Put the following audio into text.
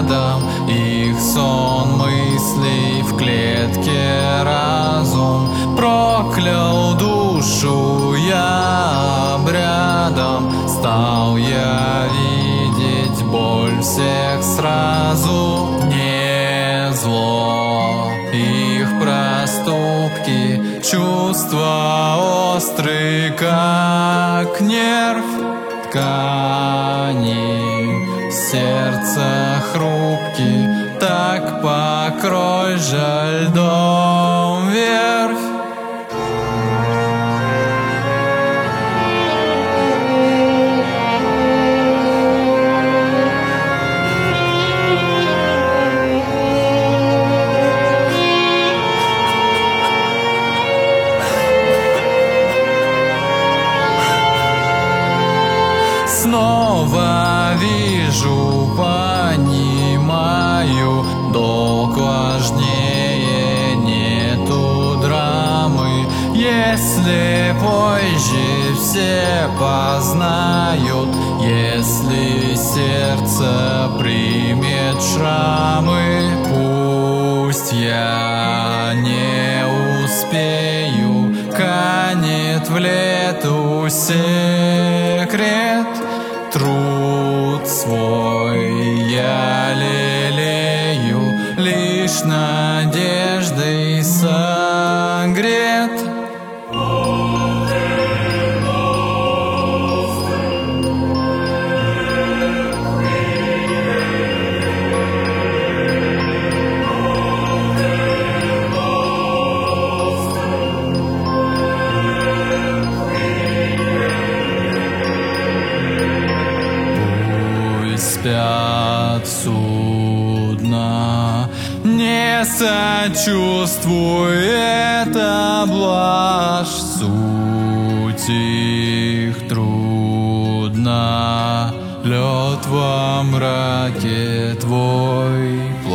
рядом, их сон мыслей в клетке разум. Проклял душу я обрядом, стал я видеть боль всех сразу. Не зло их проступки, чувства острые, как нерв ткани, сердце хрупкий, так покрой же льдом верфь. Снова вижу, понимаю, долг важнее, нету драмы. Если позже все познают, если сердце примет шрамы, пусть я не успею, канет в лету секрет. Труд свой я лелею, лишь надеждой согрет. Спят судно, не сочувствуй, это блажь, суть их трудна, лед во мраке твой.